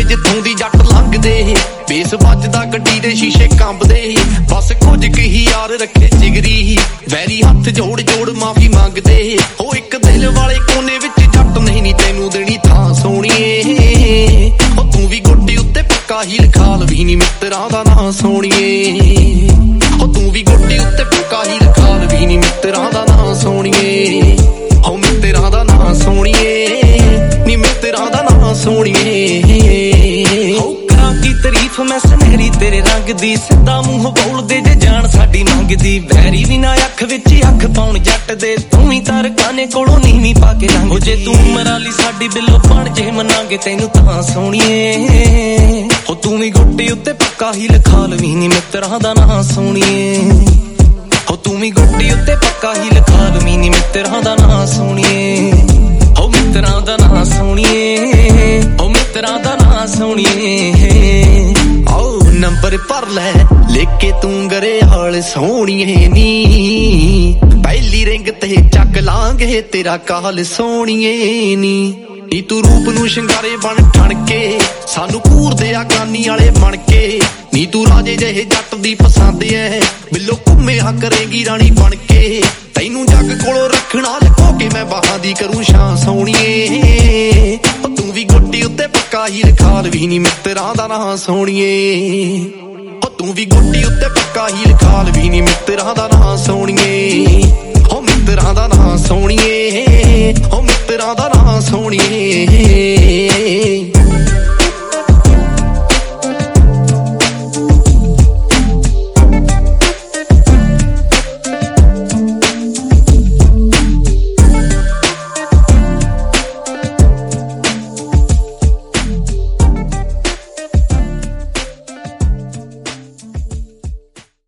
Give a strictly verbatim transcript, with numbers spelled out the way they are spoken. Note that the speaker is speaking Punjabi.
ਜਿੱਥੋਂ ਦੀ ਜੱਟ ਲੰਘਦੇ ਬੇਸ ਵੱਜਦਾ ਗੱਡੀ ਦੇ ਸ਼ੀਸ਼ੇ ਕੰਬਦੇ ਬਸ ਕੁਝ ਕੁ ਹੀ ਯਾਰ ਰੱਖੇ ਜਿਗਰੀ ਵੈਰੀ ਹੱਥ ਜੋੜ ਜੋੜ ਮਾਫੀ ਮੰਗਦੇ ਉਹ ਇੱਕ ਦਿਲ ਵਾਲੇ ਕੋਨੇ ਵਿੱਚ ਜੱਟ ਨਹੀਂ ਨੀ ਤੈਨੂੰ ਦੇਣੀ ਥਾਂ ਸੋਹਣੀਏ ਉਹ ਤੂੰ ਵੀ ਗੋਡੇ ਉੱਤੇ ਪੱਕਾ ਹੀ ਲਿਖਾ ਲਵੀਂ ਨੀ ਮਿੱਤਰਾਂ ਦਾ ਨਾਂ ਸੋਹਣੀਏ ਉਹ ਤੂੰ ਵੀ ਗੋਡੇ ਉੱਤੇ ਪੱਕਾ ਹੀ ਲਿਖਾ ਲਵੀਂ ਨੀ ਮਿੱਤਰਾਂ ਦਾ ਨਾਂ ਸੋਹਣੀਏ ਹੋ ਮਿੱਤਰਾਂ ਦਾ ਨਾਂ ਸੋਹਣੀਏ ਨੀ ਮਿੱਤਰਾਂ ਦਾ ਨਾਂ ਸੋਹਣੀਏ ਹੋ ਕਰਾਂ ਕੀ ਤਾਰੀਫ ਮੈਂ ਸੁਨਹਿਰੀ ਤੇਰੇ ਰੰਗ ਦੀ ਸਿੱਧਾ ਮੂੰਹ ਬੋਲਦੇ ਜੇ ਜਾਣ ਸਾਡੀ ਮੰਗਦੀ ਵੈਰੀ ਵੀ ਨਾ ਅੱਖ ਵਿੱਚ ਅੱਖ ਪਾਉਣ ਜੱਟ ਦੇ ਤੂੰ ਵੀ ਤਰਕਾਨੇ ਕੋਲੋਂ ਨੀਵੀਂ ਪਾ ਕੇ ਰੰਗ ਜੇ ਤੂੰ ਮਰਾਲੀ ਸਾਡੀ ਬਿੱਲੋ ਬਣ ਜੇ ਮੰਨਾਂਗੇ ਤੈਨੂੰ ਤਾਂ ਸੋਹਣੀਏ ਹੋ ਤੂੰ ਵੀ ਗੋਡੇ ਉੱਤੇ ਪੱਕਾ ਹੀ ਲਿਖਾ ਲਵੀਂ ਨੀ ਮਿੱਤਰਾਂ ਦਾ ਨਾਂ ਸੋਹਣੀਏ ਹੋ ਤੂੰ ਵੀ ਗੋਡੇ ਉੱਤੇ ਪੱਕਾ ਹੀ ਲਿਖਾ ਲਵੀਂ ਨੀ ਮਿੱਤਰਾਂ ਦਾ ਨਾਂ ਸੋਹਣੀਏ ਹੋ ਮਿੱਤਰਾਂ ਦਾ ਨਾਂ ਸੋਹਣੀਏ ਹੋ ਮਿੱਤਰਾਂ ਦਾ ਨਾਂ ਸੋਹਣੀਏ ਆਓ ਨੰਬਰ ਭਰ ਲੈ ਲਿਖ ਕੇ ਤੂੰ ਗਰੇਹਾਲ ਸੋਹਣੀਏ ਨੀ ਪਹਿਲੀ ਰਿੰਗ ਤੇ ਚੱਕ ਲਾਂਗੇ ਤੇਰਾ ਕਾਲ ਸੋਹਣੀਏ ਨੀ ਨੀ ਤੂੰ ਰੂਪ ਨੂੰ ਸ਼ਿੰਗਾਰੇ ਬਣ ਠਣ ਕੇ ਸਾਨੂੰ ਘੂਰਦੇ ਆ ਕਾਨੀ ਵਾਲੇ ਬਣ ਕੇ ਨੀ ਤੂੰ ਰਾਜੇ ਜਿਹੇ ਜੱਟ ਦੀ ਪਸੰਦ ਐ ਬਿੱਲੋ ਘੁੰਮਿਆ ਕਰੇਗੀ ਰਾਣੀ ਬਣ ਕੇ ਤੈਨੂੰ ਜੱਗ ਕੋਲੋਂ ਰੱਖਣਾ ਲਕੋ ਕੇ ਮੈਂ ਬਾਹਾਂ ਦੀ ਕਰੂੰ ਛਾਂ ਸੋਹਣੀਏ ਤੂੰ ਵੀ ਗੋਡੇ ਉੱਤੇ ਪੱਕਾ ਹੀ ਲਿਖਾ ਲਵੀਂ ਨੀ ਮਿੱਤਰਾਂ ਦਾ ਨਾਂ ਸੋਹਣੀਏ ਉਹ ਤੂੰ ਵੀ ਗੋਡੇ ਉੱਤੇ ਪੱਕਾ ਹੀ ਲਿਖਾ ਲਵੀਂ ਨੀ ਮਿੱਤਰਾਂ ਦਾ ਨਾਂ ਸੋਹਣੀਏ ਹੋ ਮਿੱਤਰਾਂ ਦਾ ਨਾਂ ਸੋਹਣੀਏ ਹੋ ਮਿੱਤਰਾਂ ਦਾ ਨਾਂ ਸੋਹਣੀਏ